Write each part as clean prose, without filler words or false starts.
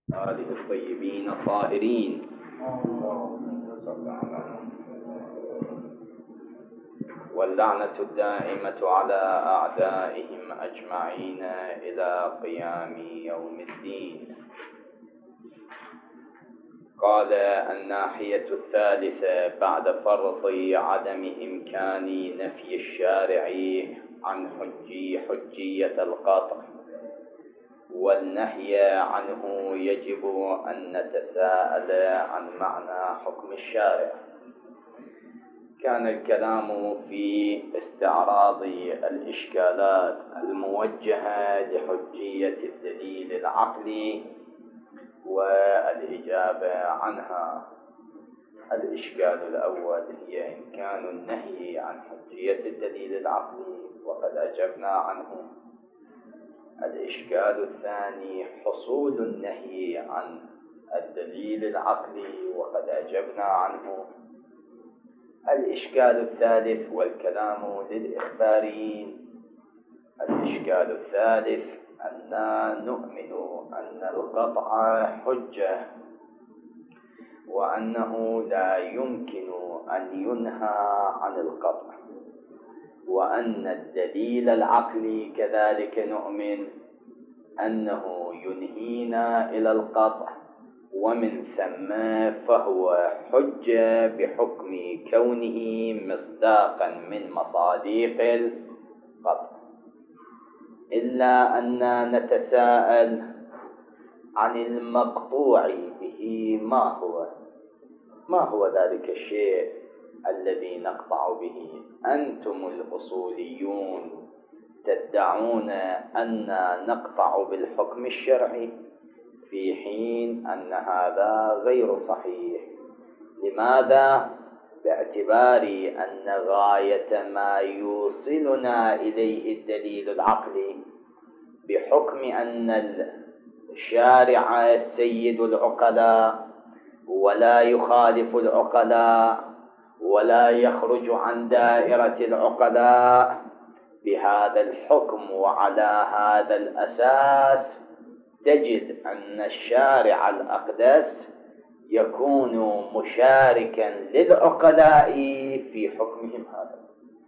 آله الطيبين الطاهرين واللعنة الدائمة على أعدائهم أجمعين إلى قيام يوم الدين. قال الناحية الثالثة بعد فرض عدم إمكان نفي الشارع عن حجية القطع والنهي عنه، يجب أن نتساءل عن معنى حكم الشارع. كان الكلام في استعراض الإشكالات الموجهة لحجية الدليل العقلي والإجابة عنها. الإشكال الأول هي إمكان النهي عن حجية الدليل العقلي وقد أجبنا عنه. الإشكال الثاني حصول النهي عن الدليل العقلي وقد أجبنا عنه. الإشكال الثالث والكلام للإخباريين. الإشكال الثالث أننا نؤمن أن القطع حجة وأنه لا يمكن أن ينهى عن القطع، وأن الدليل العقلي كذلك نؤمن أنه ينهينا إلى القطع، ومن ثم فهو حجة بحكم كونه مصداقا من مصادق القطع. إلا أن نتساءل عن المقطوع به، ما هو ذلك الشيء الذي نقطع به؟ أنتم الأصوليون تدعون أن نقطع بالحكم الشرعي في حين أن هذا غير صحيح. لماذا؟ باعتبار أن غاية ما يوصلنا إليه الدليل العقلي بحكم أن الشارع سيد العقلاء ولا يخالف العقلاء ولا يخرج عن دائرة العقلاء، بهذا الحكم وعلى هذا الأساس تجد أن الشارع الأقدس يكون مشاركا للعقلاء في حكمهم هذا،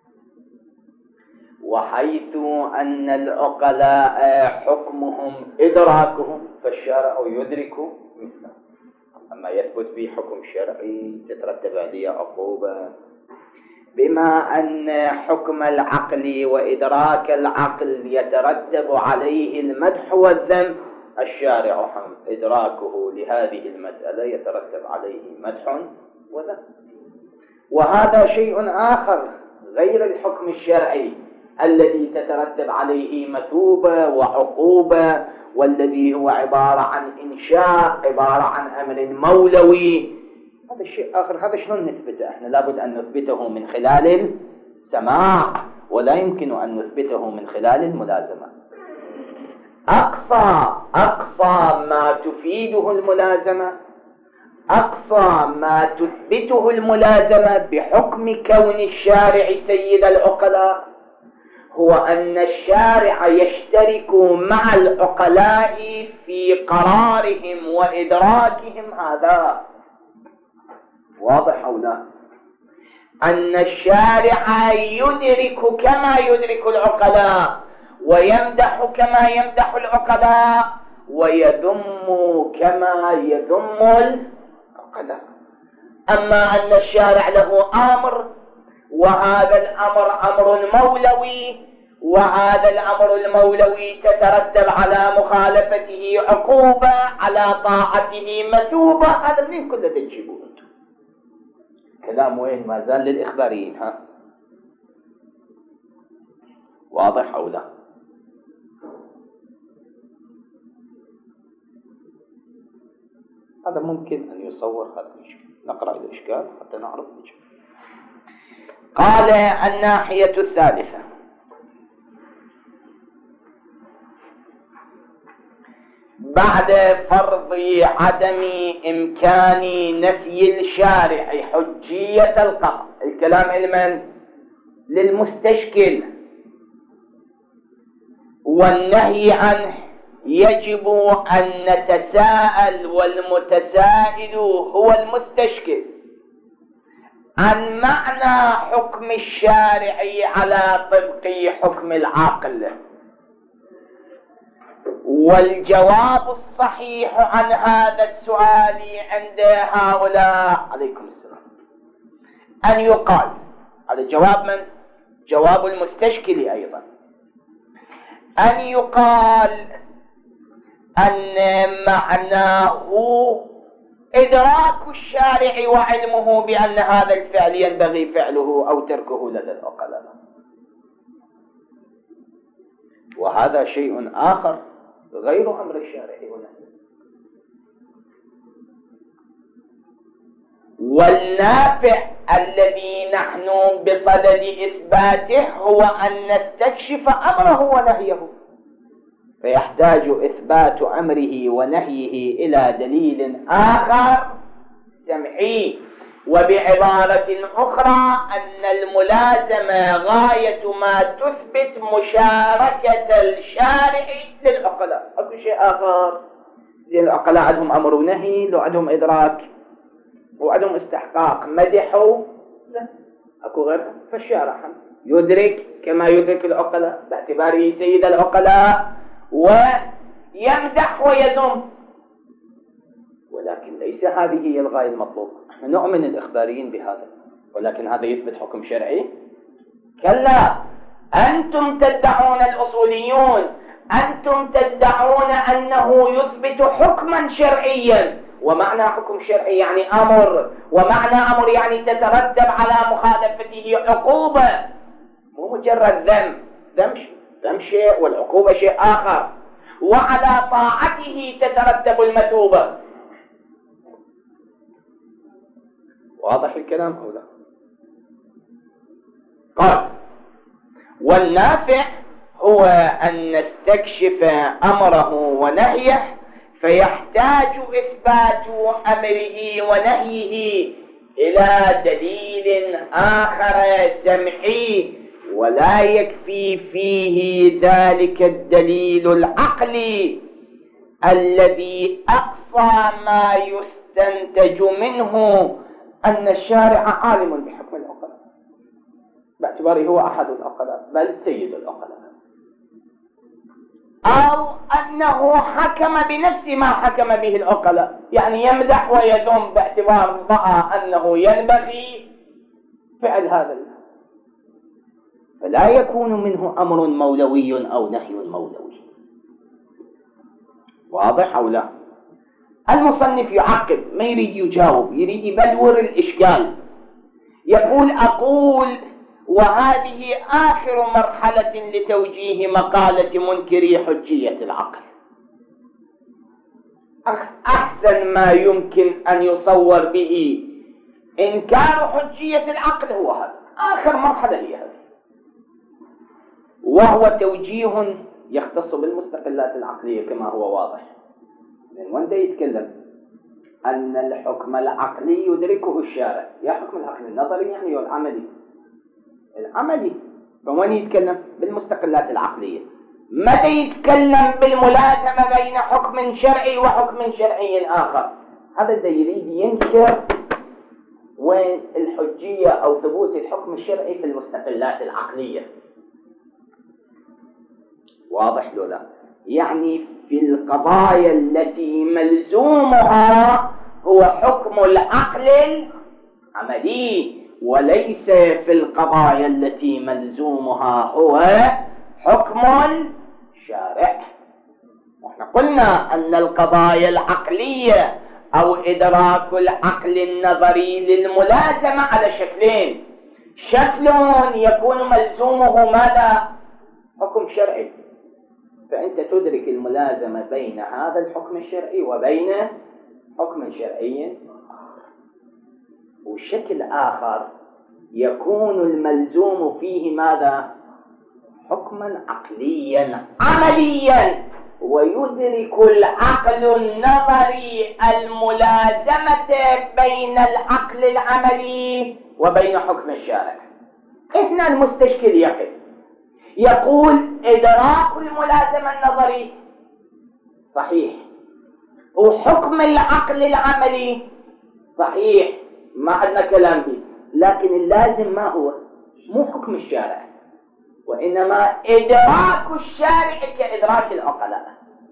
وحيث أن العقلاء حكمهم إدراكهم فالشارع يدرك مثله. أما يثبت به حكم شرعي تترتب عليه عقوبة. بما أن حكم العقل وإدراك العقل يترتب عليه المدح والذم، الشارع إدراكه لهذه المسألة يترتب عليه مدح وذم. وهذا شيء آخر غير الحكم الشرعي الذي تترتب عليه مثوبة وعقوبة، والذي هو عبارة عن إنشاء، عبارة عن أمر مولوي. هذا الشيء آخر. هذا شلون نثبته؟ احنا لابد أن نثبته من خلال السماع، ولا يمكن أن نثبته من خلال الملازمة. أقصى ما تفيده الملازمة، أقصى ما تثبته الملازمة بحكم كون الشارع سيد العقلاء هو أن الشارع يشترك مع العقلاء في قرارهم وإدراكهم. هذا واضح أو لا؟ أن الشارع يدرك كما يدرك العقلاء، ويمدح كما يمدح العقلاء، ويذم كما يذم العقلاء. أما أن الشارع له أمر، وهذا الأمر أمر مولوي، وهذا الأمر المولوي تترتب على مخالفته عقوبة، على طاعته مثوبة. هذا منين كله تجيبون أنتم؟ كلام وين؟ ما زال للإخباريين. واضح أو لا؟ هذا ممكن أن يصور هذا الإشكال. نقرأ الإشكال حتى نعرف الإشكال. قال الناحية الثالثة بعد فرض عدم إمكان نفي الشارع حجية القطع. الكلام لمن؟ للمستشكل. والنهي عنه يجب أن نتساءل، والمتسائل هو المستشكل، عن معنى حكم الشارع على طبق حكم العقل. والجواب الصحيح عن هذا السؤال عند هؤلاء عليكم السلام أن يقال، هذا جواب من؟ جواب المستشكل أيضا، أن يقال أن معناه إدراك الشارع وعلمه بأن هذا الفعل ينبغي فعله أو تركه لدى العقلاء، وهذا شيء آخر غير أمر الشارع هنا. والنافع الذي نحن بصدد إثباته هو أن نستكشف أمره ونهيه، فيحتاج إثبات أمره ونهيه إلى دليل آخر سمعي. وبعبارة أخرى أن الملازمة غاية ما تثبت مشاركة الشارع للعقلاء، أكو شيء آخر. زي العقلاء عندهم أمر ونهي، لو عندهم إدراك وعندهم استحقاق مدحوا، لا أكو غيرها. فالشارع يدرك كما يدرك العقلاء باعتباره سيد العقلاء، ويمدح ويذم، ولكن ليس هذه هي الغاية المطلوبة. نحن نؤمن الإخباريين بهذا، ولكن هذا يثبت حكم شرعي؟ كلا. أنتم تدعون الأصوليون، أنتم تدعون أنه يثبت حكما شرعيا، ومعنى حكم شرعي يعني أمر، ومعنى أمر يعني تترتب على مخالفته عقوبة، مو مجرد ذم شيء والعقوبة شيء آخر، وعلى طاعته تترتب المثوبة. واضح الكلام أو لا؟ قال: والنافع هو أن نستكشف أمره ونهيه، فيحتاج إثبات أمره ونهيه إلى دليل آخر سمعي، ولا يكفي فيه ذلك الدليل العقلي الذي أقصى ما يستنتج منه أن الشارع عالم بحكم العقلاء، باعتباره هو أحد العقلاء بل سيد العقلاء، أو أنه حكم بنفس ما حكم به العقلاء، يعني يمدح ويذم باعتبار رأى أنه ينبغي فعل هذا، فلا يكون منه أمر مولوي أو نهي مولوي. واضح أو لا؟ المصنف يعقب، ما يريد يجاوب، يريد يبلور الإشكال. يقول: أقول وهذه آخر مرحلة لتوجيه مقالة منكري حجية العقل. أحسن ما يمكن أن يصور به إنكار حجية العقل هو هذا، آخر مرحلة هي هذه، وهو توجيه يختص بالمستقلات العقلية كما هو واضح. من وين يتكلم أن الحكم العقلي يدركه الشارع؟ يا حكم العقل النظري يعني والعملي؟ العملي. فوين يتكلم؟ بالمستقلات العقلية. متى يتكلم بالملازمة بين حكم شرعي وحكم شرعي آخر؟ هذا اللي يريد ينكر وين الحجية أو ثبوت الحكم الشرعي في المستقلات العقلية. واضح لو لا؟ يعني في القضايا التي ملزومها هو حكم العقل العملي، وليس في القضايا التي ملزومها هو حكم الشارع. ونحن قلنا أن القضايا العقلية أو إدراك العقل النظري للملازمة على شكلين: شكل يكون ملزومه ماذا؟ حكم شرعي، فأنت تدرك الملازمة بين هذا الحكم الشرعي وبين حكم شرعي. وشكل آخر يكون الملزوم فيه ماذا؟ حكما عقليا عمليا، ويدرك العقل النظري الملازمة بين العقل العملي وبين حكم الشارع. هنا المستشكل يقول إدراك الملازمة النظري صحيح، وحكم العقل العملي صحيح، ما عندنا كلام به، لكن اللازم ما هو؟ مو حكم الشارع، وإنما إدراك الشارع كإدراك العقلاء.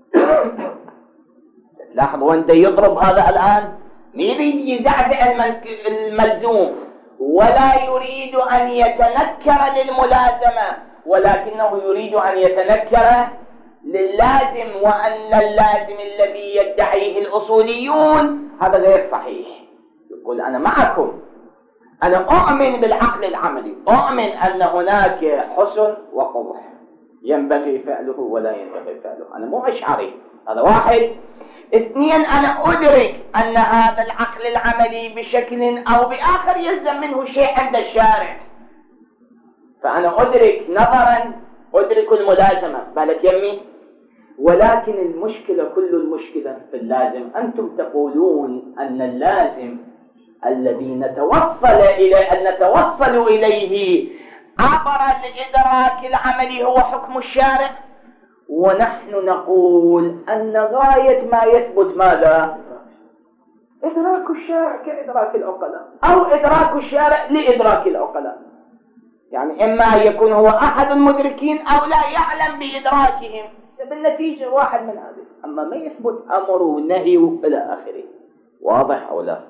لاحظوا وين يضرب هذا الآن، يريد يزعزع الملزوم ولا يريد أن يتنكر للملازمة، ولكنه يريد أن يتنكر للازم، وأن اللازم الذي يدعيه الأصوليون هذا غير صحيح. يقول أنا معكم، أنا أؤمن بالعقل العملي، أؤمن أن هناك حسن وقبح ينبغي فعله ولا ينبغي فعله، أنا مو أشعري، هذا واحد. اثنين، أنا أدرك أن هذا العقل العملي بشكل أو بآخر يلزم منه شيء عند الشارع، فأنا أدرك نظرا، أدرك الملازمة بالك يمي. ولكن المشكلة، كل المشكلة في اللازم، أنتم تقولون أن اللازم الذي نتوصل إليه عبر الإدراك العملي هو حكم الشارع، ونحن نقول أن غاية ما يثبت ماذا؟ إدراك الشارع كإدراك العقلاء، أو إدراك الشارع لإدراك العقلاء، يعني إما يكون هو أحد المدركين أو لا يعلم بإدراكهم، بالنتيجة واحد من هذه، أما ما يثبت أمر ونهي إلى آخره. واضح أو لا؟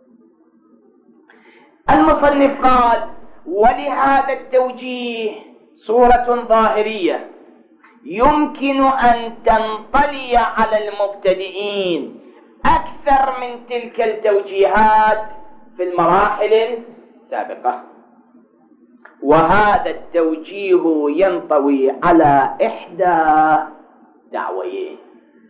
المصنف قال: ولهذا التوجيه صورة ظاهرية يمكن أن تنطلي على المبتدئين أكثر من تلك التوجيهات في المراحل السابقة، وهذا التوجيه ينطوي على إحدى دعويين.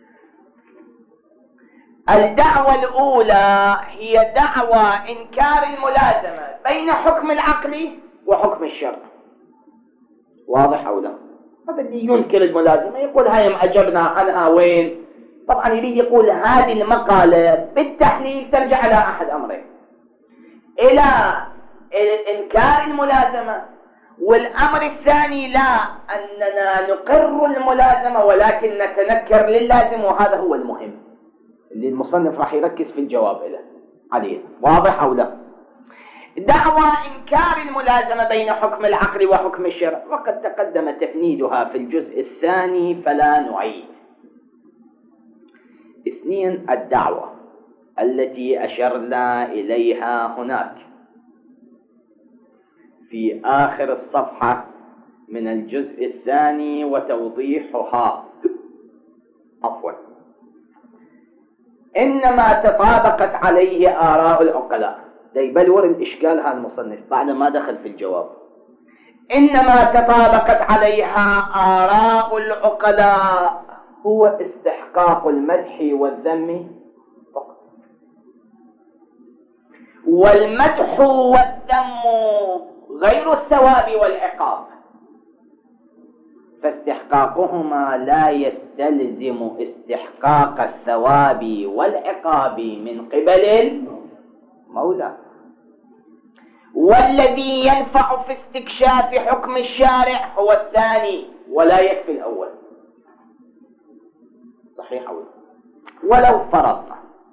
الدعوة الأولى هي دعوى إنكار الملازمة بين حكم العقل وحكم الشرع. واضح أو لا؟ هذا اللي ينكر الملازمة يقول هاي معجبنا عنها وين؟ طبعا يريد يقول هذه المقالة بالتحليل ترجع إلى أحد أمرين: إلى إنكار الملازمة، والأمر الثاني لا، أننا نقر الملازمة ولكن نتنكر للازم، وهذا هو المهم اللي المصنف راح يركز في الجواب له عليه. واضح أو لا؟ دعوى إنكار الملازمة بين حكم العقل وحكم الشرع وقد تقدم تفنيدها في الجزء الثاني فلا نعيد. اثنين، الدعوة التي أشرنا إليها هناك في آخر الصفحة من الجزء الثاني وتوضيحها، إنما تطابقت عليه آراء العقلاء. يبلور الإشكال هذا المصنف بعد ما دخل في الجواب. إنما تطابقت عليها آراء العقلاء هو استحقاق المدح والذم فقط، والمدح والذم غير الثواب والعقاب، فاستحقاقهما لا يستلزم استحقاق الثواب والعقاب من قبل المولى. والذي ينفع في استكشاف حكم الشارع هو الثاني ولا يكفي الأول. صحيح أو ولو فرضنا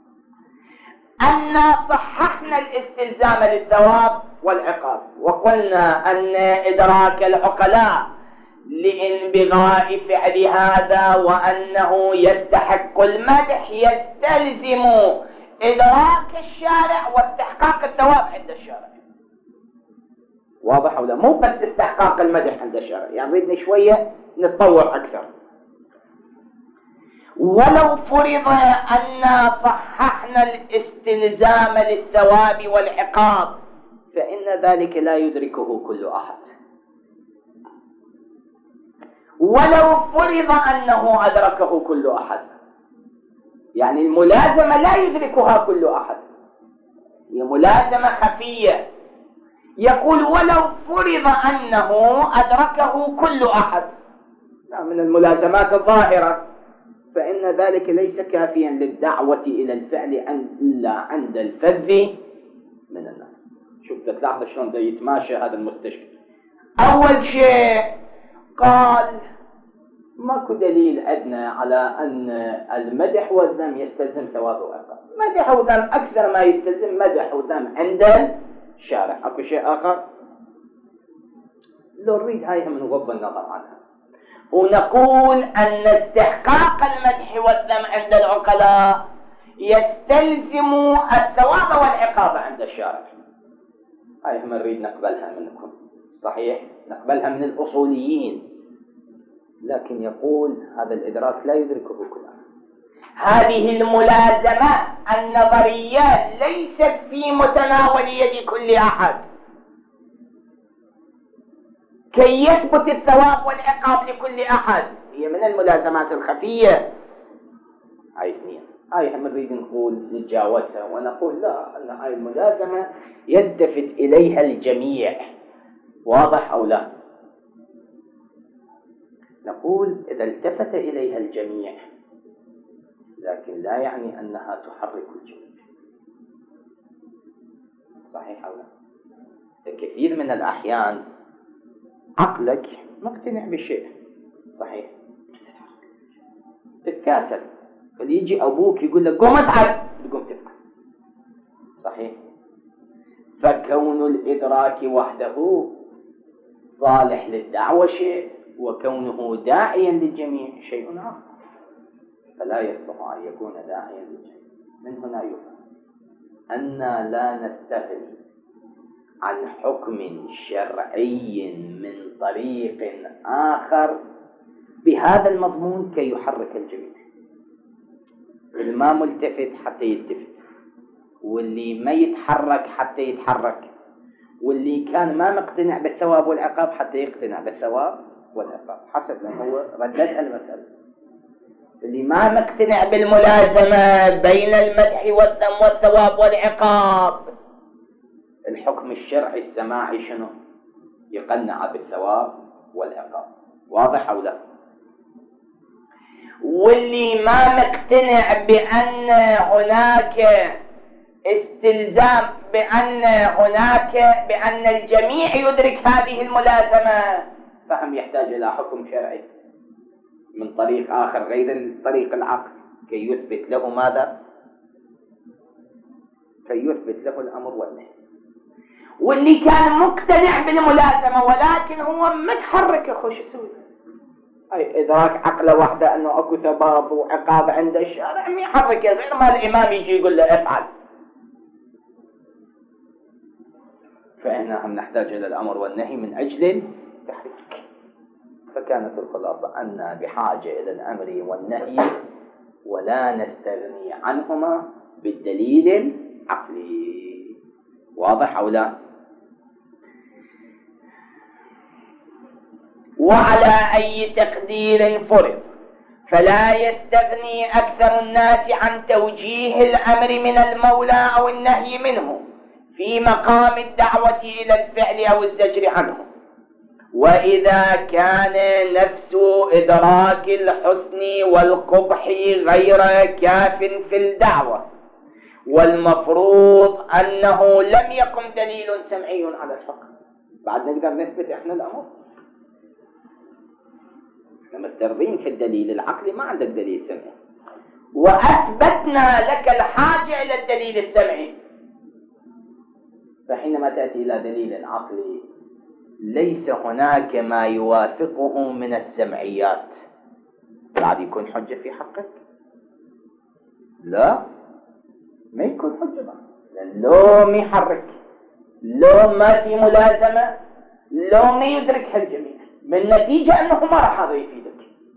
أن صححنا الاستلزام للثواب والعقاب وقلنا أن إدراك العقلاء لانبغاء فعل هذا وأنه يستحق المدح يستلزم إدراك الشارع واستحقاق الثواب عند الشارع. واضح ولا؟ مو بس استحقاق المدح عند الشارع، يعني بدنا شوية نتطور أكثر. ولو فرض أن صححنا الاستلزام للثواب والعقاب فإن ذلك لا يدركه كل أحد. ولو فرض أنه أدركه كل أحد، يعني الملازمة لا يدركها كل أحد، هي ملازمة خفية. يقول ولو فرض أنه أدركه كل أحد من الملازمات الظاهرة فإن ذلك ليس كافيا للدعوة إلى الفعل إلا عند الفذ من الناس. شوف تلاحظ شلون ده يتماشى هذا المستشفى. أول شيء قال ماكو دليل عندنا على أن المدح والذم يستلزم ثواب وعقاب. مدح وذم أكثر ما يستلزم مدح وذم عند الشارع. أكو شيء آخر لو نريد هاي من غض النظر عنها، ونقول أن استحقاق المدح والذم عند العقلاء يستلزم الثواب والعقاب عند الشارع. هاي هم نريد نقبلها منكم، صحيح نقبلها من الأصوليين، لكن يقول هذا الإدراك لا يدركه كل أحد. هذه الملازمة النظرية ليست في متناول يد كل أحد كي يثبت الثواب والعقاب لكل أحد، هي من الملازمات الخفية. هاي اثنين، هاي هم نريد نقول نتجاوزها ونقول لا، أن هاي الملازمة يلتفت إليها الجميع. واضح أو لا؟ نقول إذا التفت إليها الجميع، لكن لا يعني أنها تحرك الجميع. صحيح أو لا؟ كثير من الأحيان عقلك مقتنع بالشيء، صحيح، تتكاسل، فليجي أبوك يقول لك قوم افعل، تقوم تفعل، صحيح. فكون الإدراك وحده صالح للدعوة شيء، وكونه داعيا للجميع شيء آخر، فلا يصلح أن يكون داعيا للجميع. من هنا يفهم أن لا نستغني عن حكم شرعي من طريق آخر بهذا المضمون كي يحرك الجميع. الما ملتفت حتى يلتفت، واللي ما يتحرك حتى يتحرك، واللي كان ما مقتنع بالثواب والعقاب حتى يقتنع بالثواب والعقاب، حسب ما هو رددها المسألة. اللي ما مقتنع بالملازمة بين المدح والذم والثواب والعقاب، الحكم الشرعي السماعي شنو؟ يقنع بالثواب والعقاب. واضح أو لا؟ واللي ما مقتنع بأن هناك استلزام، بأن الجميع يدرك هذه الملازمة، فهم يحتاج إلى حكم شرعي من طريق آخر غير طريق العقل كي يثبت له ماذا؟ كي يثبت له الأمر والنهي. واللي كان مقتنع بالملازمة ولكن هو متحرك يخش يسوي، أي إدراك عقله وحده أنه أكو ثواب وعقاب عند الشارع، يحرك غير ما الإمام يجي يقول له افعل. فإحنا هم نحتاج إلى الأمر والنهي من أجل التحريك. فكانت الخلاصة أن بحاجة إلى الأمر والنهي، ولا نستغني عنهما بالدليل العقلي. واضح أو لا؟ وعلى أي تقدير فرض، فلا يستغني أكثر الناس عن توجيه الأمر من المولى أو النهي منه في مقام الدعوة إلى الفعل أو الزجر عنه. وإذا كان نفس إدراك الحسن والقبح غير كاف في الدعوة، والمفروض أنه لم يقم دليل سمعي على الحكم، بعد نقدر نثبت إحنا الأمر. إحنا مسترضين في الدليل العقلي، ما عندك دليل سمعي، وأثبتنا لك الحاجة إلى الدليل السمعي. فحينما تأتي إلى دليل عقلي ليس هناك ما يوافقه من السمعيات، بعد يكون حجة في حقك؟ لا، ما يكون حجة، لو ما يحرك، لو ما في ملازمة، لو ما يدركها الجميع، من نتيجة أنه ما راح هذا يفيدك.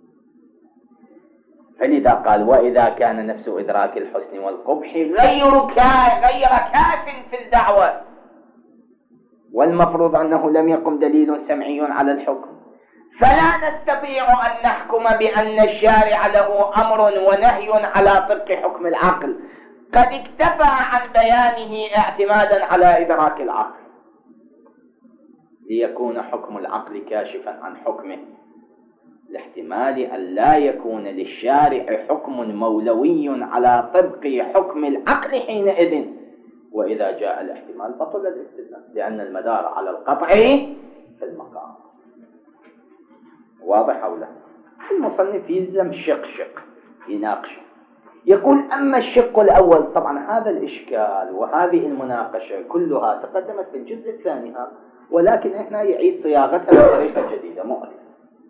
فلذا قال وإذا كان نفس إدراك الحسن والقبح غير كاف في الدعوة، والمفروض أنه لم يقم دليل سمعي على الحكم، فلا نستطيع أن نحكم بأن الشارع له أمر ونهي على طبق حكم العقل، قد اكتفى عن بيانه اعتمادا على إدراك العقل، ليكون حكم العقل كاشفا عن حكمه، لاحتمال أن لا يكون للشارع حكم مولوي على طبق حكم العقل حينئذ. وإذا جاء الاحتمال بطل الاستدلال، لأن المدار على القطع في المقام. واضح أو لا؟ المصنف يلزم شق يناقشه، يقول أما الشق الأول، طبعا هذا الإشكال وهذه المناقشة كلها تقدمت في الجزء الثاني، ولكن إحنا يعيد صياغتها بطريقة جديدة مؤلفة.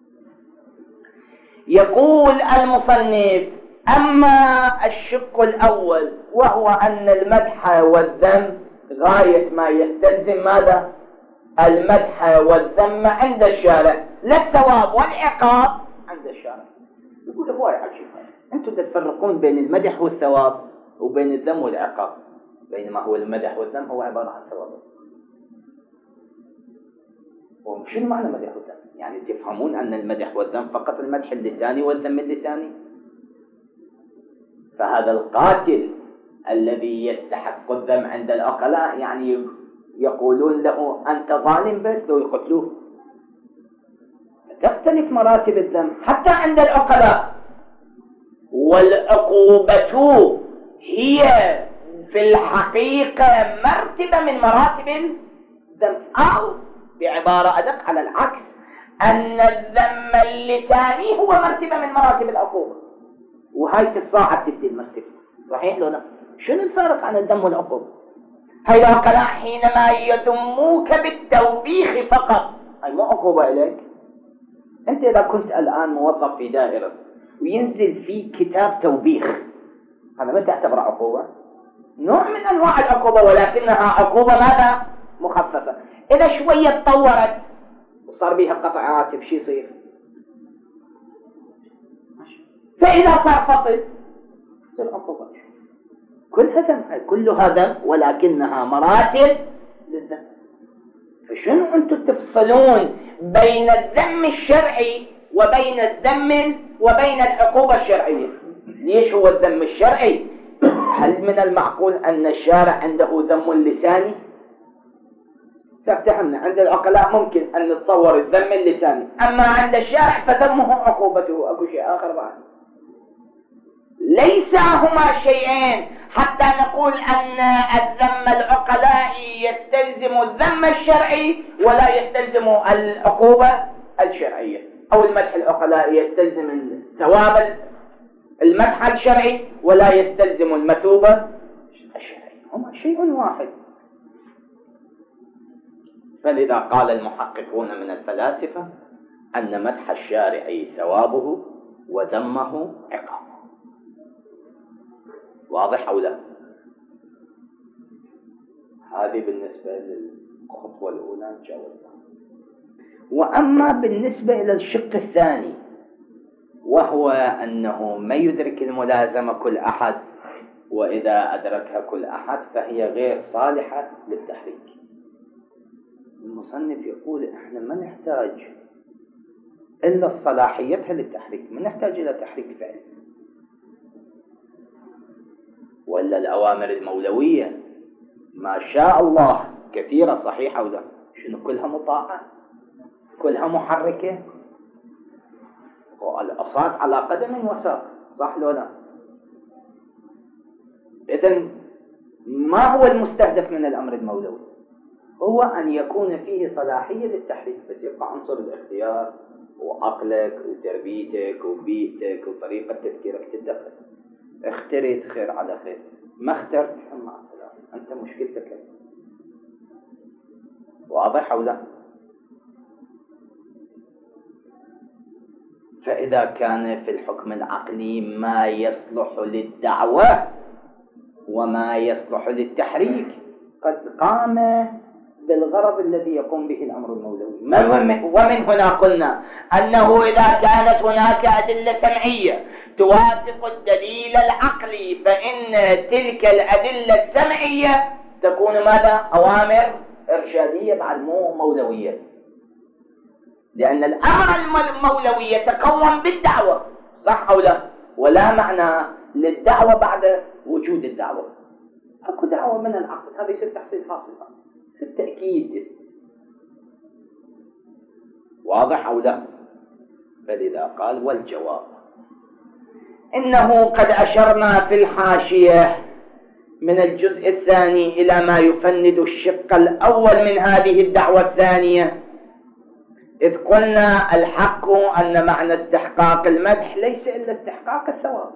يقول المصنف: أما الشق الأول وهو أن المدح والذم غاية ما يستلزم ماذا؟ المدح والذم عند الشارع، لا الثواب والعقاب عند الشارع. يقول هو عجيب، أنتم تفرقون بين المدح والثواب وبين الذم والعقاب، بينما هو المدح والذم هو عبارة عن ثواب. وشنو معنى مدح والذم؟ يعني تفهمون أن المدح والذم فقط المدح اللساني والذم اللساني؟ فهذا القاتل الذي يستحق الذم عند العقلاء يعني يقولون له أنت ظالم بس لو يقتلوه. تختلف مراتب الذم حتى عند العقلاء، والعقوبة هي في الحقيقة مرتبة من مراتب الذم، أو بعبارة أدق على العكس، أن الذم اللساني هو مرتبة من مراتب العقوبة، وهاي تتصاعد تبدي المرتبة. صحيح لو لا؟ شنو الفرق عن الذم والعقوبة؟ هاي العقلاء حينما يذموك بالتوبيخ فقط، هاي مو عقوبة إليك. أنت إذا كنت الآن موظف في دائرة وينزل فيه كتاب توبيخ، هذا ما تعتبر عقوبة؟ نوع من أنواع العقوبة، ولكنها عقوبة ماذا؟ مخففة. إذا شوية تطورت وصار بيها قطع عاتب، شو يصير؟ فإذا صار فصل تصير عقوبة. كلها ذم ولكنها مراتب للذم. فشنو أنتم تفصلون بين الذم الشرعي وبين الذم وبين العقوبة الشرعية؟ ليش هو الذم الشرعي؟ هل من المعقول أن الشارع عنده ذم لساني؟ سأفتهمنا عند العقلاء ممكن أن نتصور الذم اللساني، أما عند الشارع فذمه عقوبته. أكو شيء آخر بعد؟ ليس هما شيئين حتى نقول أن الذم العقلائي يستلزم الذم الشرعي ولا يستلزم العقوبة الشرعية، أو المدح العقلائي يستلزم الثواب المدح الشرعي ولا يستلزم المثوبة الشرعية، هما شيء واحد. فلذا قال المحققون من الفلاسفة أن مدح الشارع ثوابه وذمه عقابه. واضح أو لا؟ هذه بالنسبة للخطوة الأولى جاوبنا. وأما بالنسبة إلى الشق الثاني، وهو أنه ما يدرك الملازمة كل أحد، وإذا أدركها كل أحد فهي غير صالحة للتحريك. المصنف يقول إحنا ما نحتاج إلا صلاحيتها للتحريك، ما نحتاج إلى تحريك فعلي. ولا الأوامر المولوية ما شاء الله كثيرة، صحيحة ولا؟ شنو كلها مطاعة؟ كلها محركة؟ والأصوات على قدم وساق، صح لو لا؟ إذن ما هو المستهدف من الأمر المولوي؟ هو أن يكون فيه صلاحية للتحريك، بس يبقى عنصر الاختيار وعقلك وتربيتك وبيئتك وطريقة تفكيرك تدخل. اخترت خير على خير، ما اخترت مع السلامة، أنت مشكلتك. واضح أو لا؟ فإذا كان في الحكم العقلي ما يصلح للدعوة وما يصلح للتحريك قد قام بالغرض الذي يقوم به الأمر المولوي. ومن هنا قلنا أنه إذا كانت هناك أدلة سمعية توافق الدليل العقلي فإن تلك الأدلة السمعية تكون ماذا؟ أوامر إرشادية بعد مو مولوية، لأن الأمر المولوي يتقوم بالدعوة، صح أو لا؟ ولا معنى للدعوة بعد وجود الدعوة. أكو دعوة من العقل، هذا يصير تحصيل حاصل، يصير تأكيد. واضح أو لا؟ فلذا قال والجواب إنه قد أشرنا في الحاشية من الجزء الثاني إلى ما يفند الشق الأول من هذه الدعوة الثانية، إذ قلنا الحق أن معنى استحقاق المدح ليس إلا استحقاق الثواب،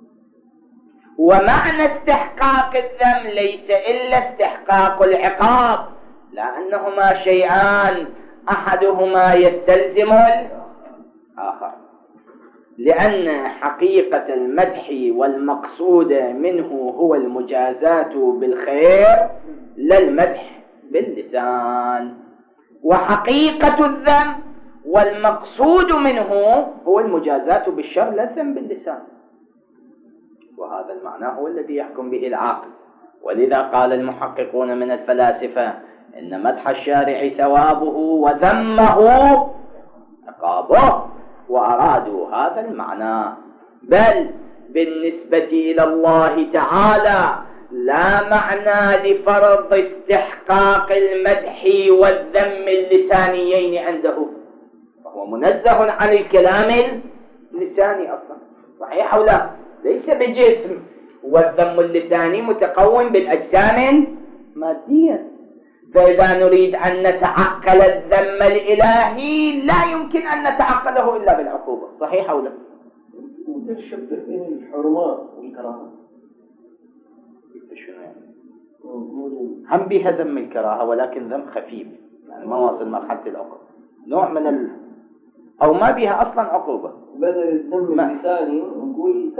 ومعنى استحقاق الذم ليس إلا استحقاق العقاب، لأنهما شيئان أحدهما يستلزم الآخر، لأن حقيقة المدح والمقصود منه هو المجازاة بالخير لا المدح باللسان، وحقيقة الذم والمقصود منه هو المجازاة بالشر لا الذم باللسان، وهذا المعنى هو الذي يحكم به العقل. ولذا قال المحققون من الفلاسفة إن مدح الشارع ثوابه وذمه عقابه، وأرادوا هذا المعنى. بل بالنسبة إلى الله تعالى لا معنى لفرض استحقاق المدح والذم اللسانيين عنده، فهو منزه عن الكلام اللساني أصلا، صحيح أو لا؟ ليس بجسم، والذم اللساني متقوم بالأجسام مادية. فإذا نريد أن نتعقل الذم الإلهي لا يمكن أن نتعقله إلا بالعقوبة، صحيح أو لا؟ ممكن الشبه بين الحرمات والكراهة. شنو يعني؟ هم بها ذم الكراهة ولكن ذم خفيف، يعني ما واصل مرحلة العقوبة، نوع من أو ما بها أصلا عقوبة. بدل الذم اللساني نقول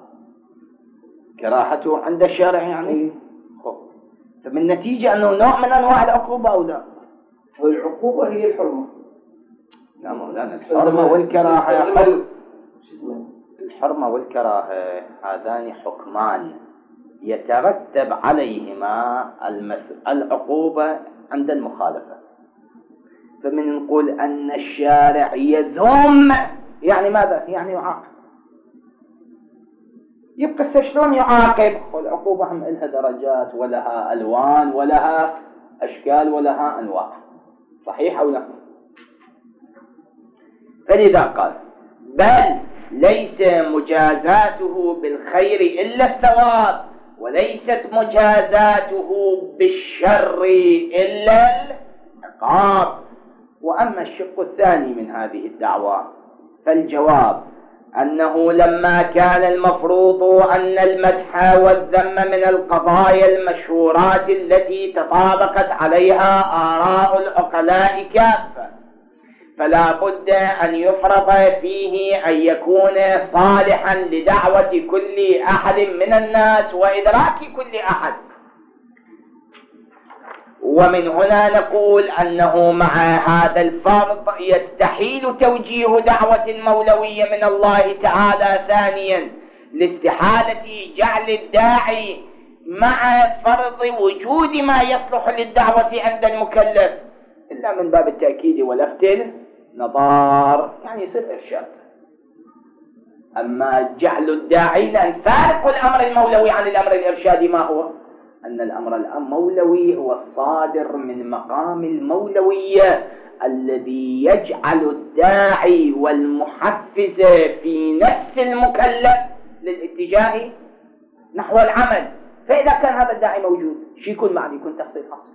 كراهته عند الشارع يعني. فمن نتيجة أنه نوع من أنواع العقوبة أو لا؟ والعقوبة هي الحرمة. لا مولانا، الحرمة والكراهة الحرمة والكراهة هذان حكمان يترتب عليهما العقوبة عند المخالفة. فمن نقول أن الشارع يذم يعني ماذا؟ يعني يعاقب. يبقى شلون يعاقب؟ والعقوبة هم لها درجات ولها ألوان ولها أشكال ولها أنواع، صحيح أو لا؟ فلذا قال بل ليس مجازاته بالخير إلا الثواب، وليست مجازاته بالشر إلا العقاب. وأما الشق الثاني من هذه الدعوة فالجواب أنه لما كان المفروض أن المدح والذم من القضايا المشهورات التي تطابقت عليها آراء العقلاء كافة، فلا بد أن يفرض فيه أن يكون صالحا لدعوة كل أحد من الناس وإدراك كل أحد. ومن هنا نقول أنه مع هذا الفرض يستحيل توجيه دعوة المولوية من الله تعالى ثانيا لاستحالة جعل الداعي مع فرض وجود ما يصلح للدعوة عند المكلف إلا من باب التأكيد ولفت النظار، يعني يصير إرشاد. أما جعل الداعي، لأن فارق الأمر المولوي عن الأمر الإرشادي ما هو؟ أن الأمر المولوي هو الصادر من مقام المولوية الذي يجعل الداعي والمحفز في نفس المكلف للاتجاه نحو العمل. فإذا كان هذا الداعي موجود شو يكون معنى؟ يكون تحصيل حاصل.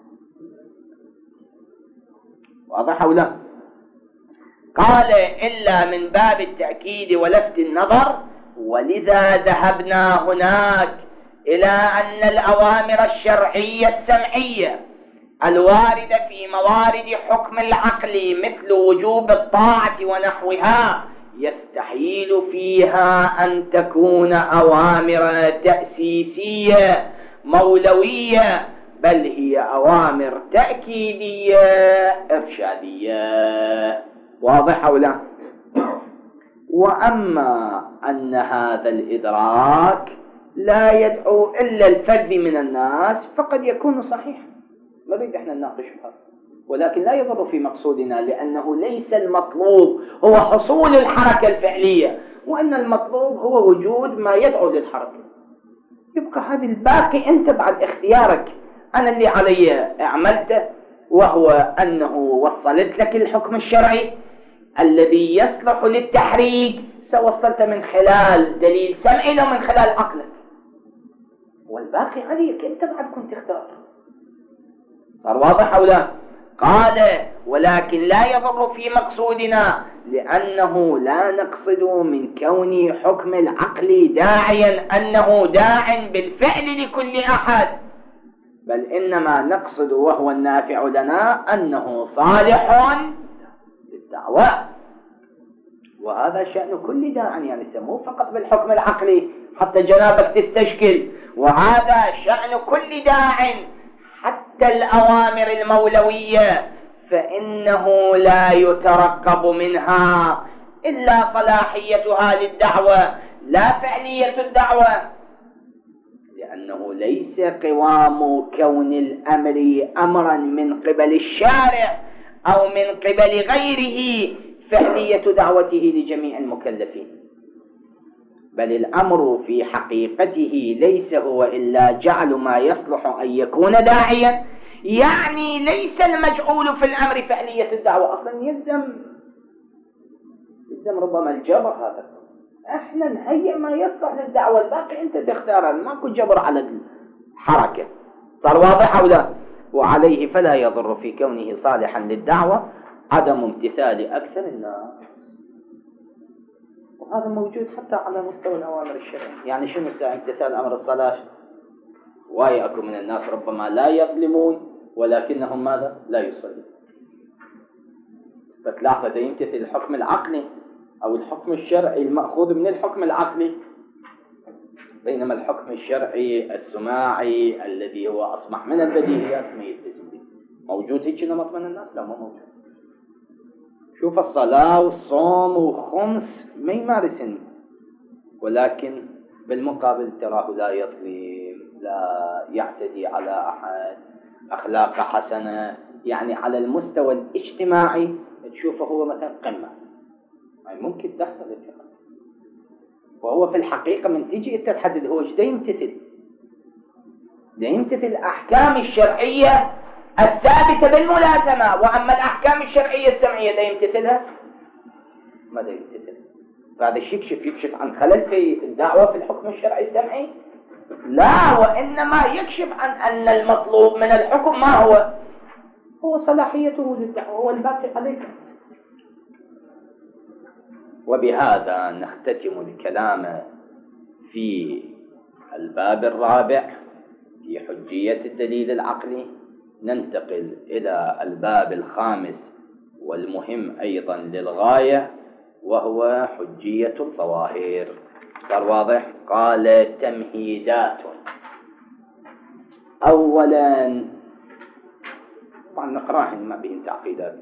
واضح أو لا؟ قال إلا من باب التأكيد ولفت النظر. ولذا ذهبنا هناك إلى أن الأوامر الشرعية السمعية الواردة في موارد حكم العقل مثل وجوب الطاعة ونحوها يستحيل فيها أن تكون أوامر تأسيسية مولوية، بل هي أوامر تأكيدية إرشادية. واضح أو لا؟ وأما أن هذا الإدراك لا يدعو إلا الفرد من الناس فقد يكون صحيح، نريد احنا نناقش هذا، ولكن لا يضر في مقصودنا، لأنه ليس المطلوب هو حصول الحركة الفعلية، وأن المطلوب هو وجود ما يدعو للحركة. يبقى هذا الباقي أنت بعد اختيارك. أنا اللي علي أعملته وهو أنه وصلت لك الحكم الشرعي الذي يصلح للتحريك، سوصلت من خلال دليل سمعي لو من خلال عقلك، والباقي عليك أنت بعد كنت تختار. صار واضح أو لا؟ قال ولكن لا يضر في مقصودنا، لأنه لا نقصد من كون حكم العقل داعيا أنه داع بالفعل لكل أحد، بل إنما نقصد وهو النافع لنا أنه صالح للدعوة. وهذا شأن كل داع، يعني مو فقط بالحكم العقلي حتى جنابك تستشكل، وهذا شأن كل داع. حتى الأوامر المولوية فإنه لا يترقب منها إلا صلاحيتها للدعوة لا فعلية الدعوة، لأنه ليس قوام كون الأمر أمرا من قبل الشارع أو من قبل غيره فعلية دعوته لجميع المكلفين، بل الأمر في حقيقته ليس هو إلا جعل ما يصلح أن يكون داعيا، يعني ليس المجعول في الأمر فعلية الدعوة. أصلا يلزم ربما الجبر، هذا احنا نهيئ ما يصلح للدعوة، الباقي انت تختار، ماكو جبر على الحركة. صار واضح أو لا؟ وعليه فلا يضر في كونه صالحا للدعوة عدم امتثال أكثر الناس، وهذا موجود حتى على مستوى الأوامر الشرعية. يعني شنو امتثال أمر الصلاة؟ ويأكل من الناس ربما لا يظلمون ولكنهم ماذا؟ لا يصلون. فتلاحظ ده يمتثل الحكم العقلي أو الحكم الشرعي المأخوذ من الحكم العقلي، بينما الحكم الشرعي السماعي الذي هو أصبح من البديهيات ما يلتزم به. موجود هيك نمط من الناس؟ لا، ما موجود. شوف الصلاة والصوم وخمس ما يمارسن، ولكن بالمقابل تراه لا يظلم، لا يعتدي على أحد، أخلاق حسنة. يعني على المستوى الاجتماعي تشوفه هو مثلا قمة، يعني ممكن تحصل الفقر، وهو في الحقيقة من تيجي انت تحدد هو ايش دا يمتثل. دا يمتثل الأحكام الشرعية الثابتة بالملازمة، وأما الأحكام الشرعية السمعية دا يمتثلها؟ ما دا يمتثل. فهذا الشيء يكشف عن خلل في الدعوة في الحكم الشرعي السمعي؟ لا، وإنما يكشف عن أن المطلوب من الحكم ما هو صلاحيته للدعوة، هو الباقي عليك. وبهذا نختتم الكلام في الباب الرابع في حجية الدليل العقلي. ننتقل إلى الباب الخامس والمهم أيضا للغاية، وهو حجية الظواهر. صار واضح؟ قال تمهيدات. أولا طبعا نقرأها ما بين تعقيدات.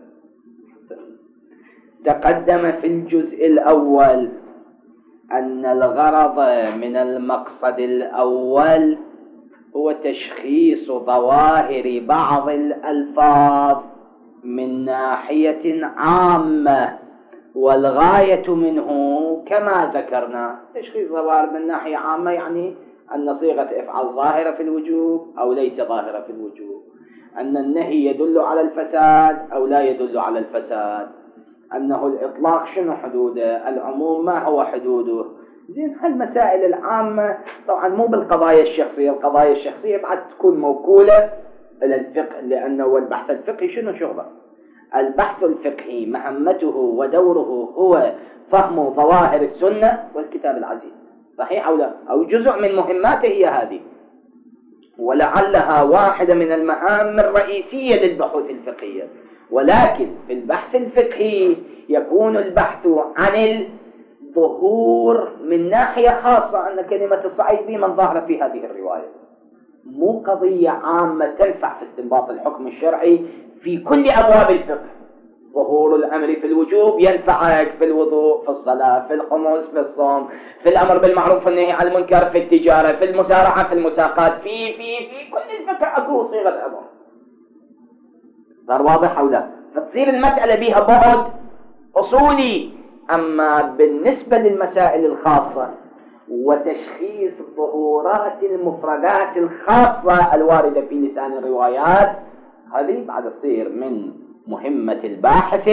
تقدم في الجزء الأول أن الغرض من المقصد الأول هو تشخيص ظواهر بعض الألفاظ من ناحية عامة، والغاية منه كما ذكرنا تشخيص ظواهر من ناحية عامة، يعني أن صيغة افعل ظاهرة في الوجوب أو ليس ظاهرة في الوجوب، أن النهي يدل على الفساد أو لا يدل على الفساد، أنه الإطلاق شنو حدوده، العموم ما هو حدوده. زين، هالمسائل العامة طبعا مو بالقضايا الشخصية، القضايا الشخصية بعد تكون موكولة إلى الفقه، لأنه البحث الفقهي شنو شغله؟ البحث الفقهي مهمته ودوره هو فهم ظواهر السنة والكتاب العزيز، صحيح أو لا؟ أو جزء من مهماته هي هذه، ولعلها واحدة من المهام الرئيسية للبحوث الفقهية. ولكن في البحث الفقهي يكون البحث عن الظهور من ناحية خاصة، أن كلمة الصعيبي من ظهر في هذه الرواية، مو قضية عامة تنفع في استنباط الحكم الشرعي في كل أبواب الفقه. ظهور الأمر في الوجوب ينفعك في الوضوء، في الصلاة، في الخمس، في الصوم، في الأمر بالمعروف والنهي عن المنكر، في التجارة، في المسارعة، في المساقات، في كل الفقه أكو صيغة أمر. صار واضح أو لا؟ فتصير المسألة بها بعد أصولي. أما بالنسبة للمسائل الخاصة وتشخيص ظهورات المفردات الخاصة الواردة في لسان الروايات، هذه بعد تصير من مهمة الباحث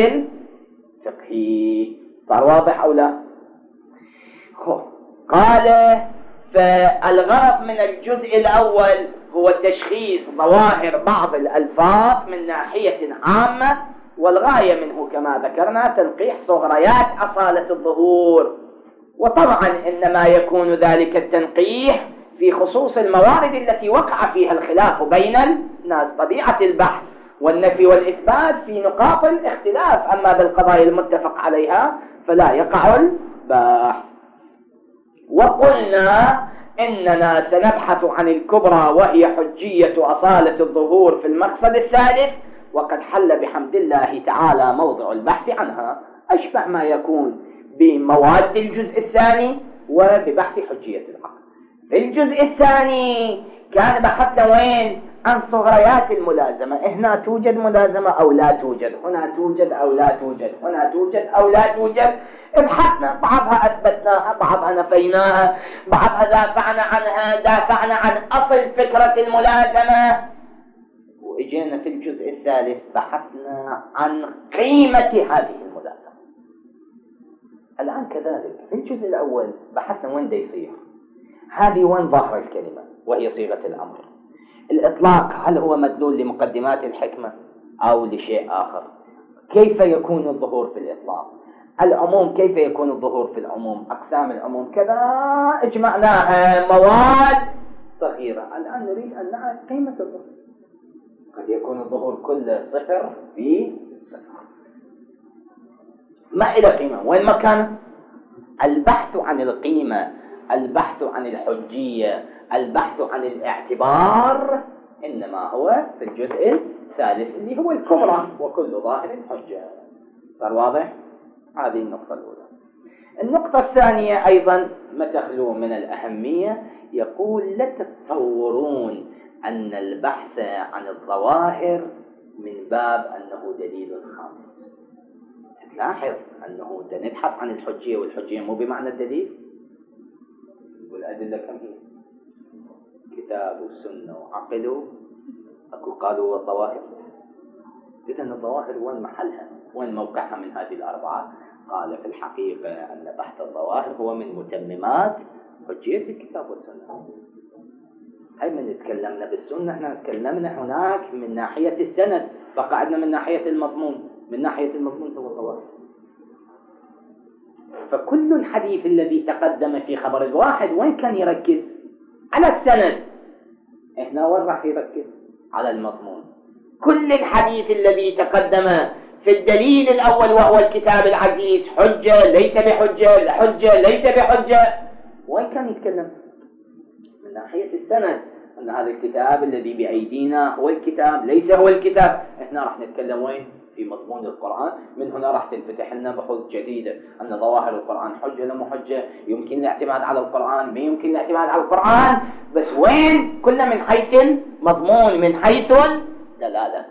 الفقهي. صار واضح أو لا؟ قال فالغرض من الجزء الأول هو تشخيص ظواهر بعض الألفاظ من ناحية عامة، والغاية منه كما ذكرنا تنقيح صغريات أصالة الظهور. وطبعا إنما يكون ذلك التنقيح في خصوص الموارد التي وقع فيها الخلاف بين الناس، طبيعة البحث والنفي والإثبات في نقاط الاختلاف، أما بالقضايا المتفق عليها فلا يقع البحث. وقلنا إننا سنبحث عن الكبرى وهي حجية أصالة الظهور في المقصد الثالث، وقد حل بحمد الله تعالى موضع البحث عنها، أشبه ما يكون بمواد الجزء الثاني وببحث حجية العقل. في الجزء الثاني كان بحثنا وين؟ عن صغريات الملازمة، هنا توجد ملازمة أو لا توجد، هنا توجد أو لا توجد، هنا توجد أو لا توجد. ابحثنا، بعضها أثبتناها، بعضها نفيناها، بعضها دافعنا عنها، دافعنا عن أصل فكرة الملازمة. وإجينا في الجزء الثالث بحثنا عن قيمة هذه الملازمة. الآن كذلك في الجزء الأول بحثنا وين دا يصير، هذه وين ظاهر الكلمة وهي صيغة الأمر. الإطلاق هل هو مدلول لمقدمات الحكمة أو لشيء آخر؟ كيف يكون الظهور في الإطلاق؟ العموم كيف يكون الظهور في العموم؟ أقسام العموم كذا اجمعناها مواد صغيرة. الآن نريد أن نعرف قيمة الظهور. قد يكون الظهور كله صفر في صفر، ما إلى قيمة، وين مكانه؟ البحث عن القيمة، البحث عن الحجية، البحث عن الاعتبار إنما هو في الجزء الثالث اللي هو الكبرى، وكل ظاهر حجة. صار واضح؟ هذه النقطة الأولى. النقطة الثانية أيضا ما تخلو من الأهمية، يقول لا تتصورون أن البحث عن الظواهر من باب أنه دليل خامس. تلاحظ أنه نبحث عن الحجية، والحجية مو بمعنى الدليل، والأدلة كم هي؟ كتاب وسنة وعقل، أكو قالوا والظواهر. إذن الظواهر وين محلها؟ وين موقعها من هذه الأربعة؟ قال في الحقيقة أن بحث الظواهر هو من متممات حجية الكتاب والسنة. هاي من تكلمنا بالسنة، احنا تكلمنا هناك من ناحية السند، فقعدنا من ناحية المضمون. من ناحية المضمون هو الظواهر. فكل الحديث الذي تقدم في خبر الواحد وين كان يركز؟ على السند. احنا وين راح يركز؟ على المضمون. كل الحديث الذي تقدم في الدليل الأول وهو الكتاب العزيز، حجة ليس بحجة، حجة ليس بحجة، وين كان يتكلم؟ من ناحية السند، أن هذا الكتاب الذي بأيدينا هو الكتاب ليس هو الكتاب. احنا راح نتكلم وين؟ في مضمون القرآن. من هنا راح تنفتح لنا بحوث جديدة، أن ظواهر القرآن حجة ولا مو حجة، يمكن الاعتماد على القرآن، ما يمكن الاعتماد على القرآن، بس وين؟ كلنا من حيث المضمون، من حيث الدلالة.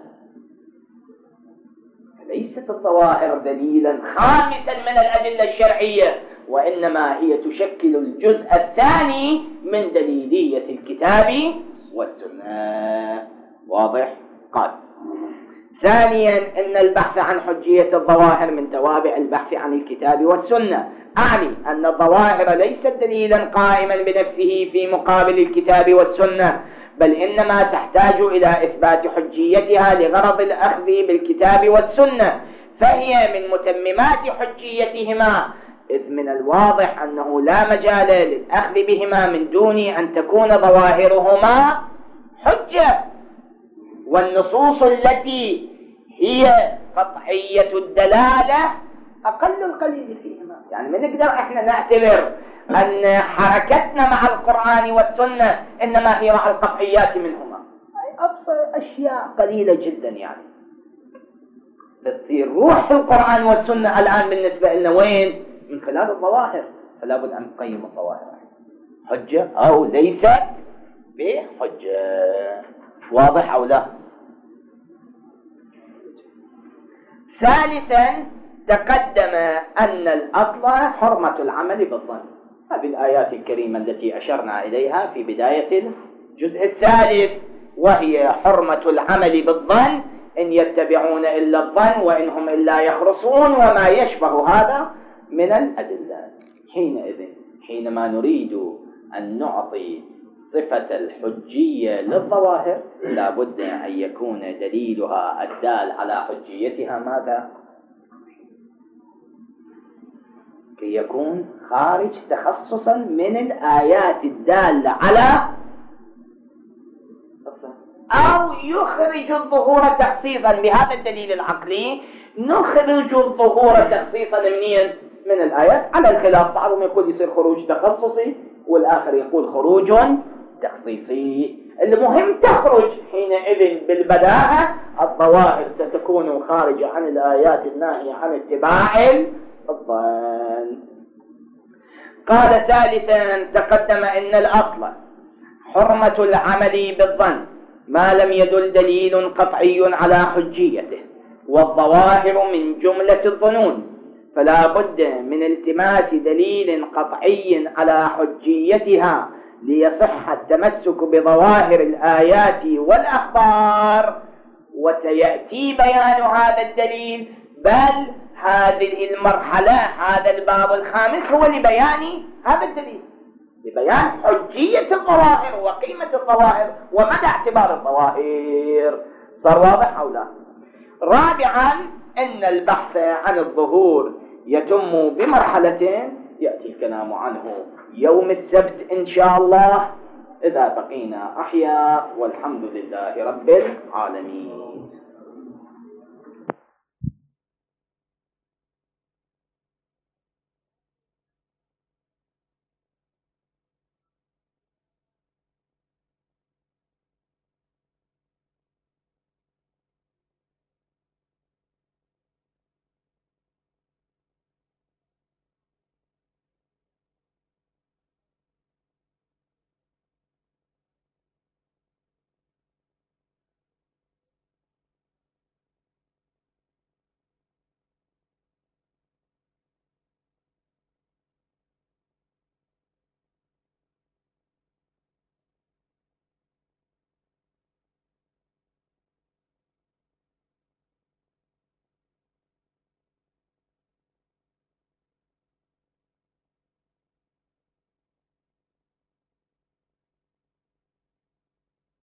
ليست الظواهر دليلا خامسا من الأدلة الشرعية، وإنما هي تشكل الجزء الثاني من دليلية الكتاب والسنة. واضح؟ قال ثانيا إن البحث عن حجية الظواهر من توابع البحث عن الكتاب والسنة. أعني أن الظواهر ليست دليلا قائما بنفسه في مقابل الكتاب والسنة، بل إنما تحتاج إلى إثبات حجيتها لغرض الأخذ بالكتاب والسنة، فهي من متممات حجيتهما، إذ من الواضح أنه لا مجال للأخذ بهما من دون أن تكون ظواهرهما حجة. والنصوص التي هي قطعية الدلالة أقل القليل فيهما. يعني ما نقدر إحنا نعتبر أن حركتنا مع القرآن والسنة إنما هي مع القطعيات منهما، أبسط أشياء قليلة جدا. يعني تصير روح القرآن والسنة الآن بالنسبة لنا وين؟ من خلال الظواهر. فلا بد أن نقيم الظواهر حجة أو ليست بحجة. واضح أو لا؟ ثالثا تقدم أن الأصل حرمة العمل بالظن. هذه الآيات الكريمة التي أشرنا إليها في بداية الجزء الثالث، وهي حرمة العمل بالظن، إن يتبعون إلا الظن وإنهم إلا يخرصون، وما يشبه هذا من الأدلة. حينئذ حينما نريد أن نعطي صفة الحجية للظواهر لا بد أن يكون دليلها الدال على حجيتها ماذا؟ كي يكون خارج تخصصا من الآيات الدالة على أو يخرج الظهور تخصيصا. بهذا الدليل العقلي نخرج الظهور تخصيصا من الآيات، على الخلاف. بعضهم يقول يصير خروج تخصصي والآخر يقول خروج تخصيصي. المهم تخرج حينئذ بالبداهة الظواهر ستكون خارجة عن الآيات الناهية عن اتباع الظن. قال ثالثا تقدم إن الأصل حرمة العمل بالظن ما لم يدل دليل قطعي على حجيته، والظواهر من جملة الظنون، فلا بد من التماس دليل قطعي على حجيتها ليصح التمسك بظواهر الآيات والأخبار. وسيأتي بيان هذا الدليل، بل هذه المرحلة هذا الباب الخامس هو لبيان هذا الدليل، لبيان حجية الظواهر وقيمة الظواهر ومدى اعتبار الظواهر. صار واضح أو لا؟ رابعا أن البحث عن الظهور يتم بمرحلتين يأتي الكلام عنه يوم السبت إن شاء الله إذا بقينا أحياء، والحمد لله رب العالمين.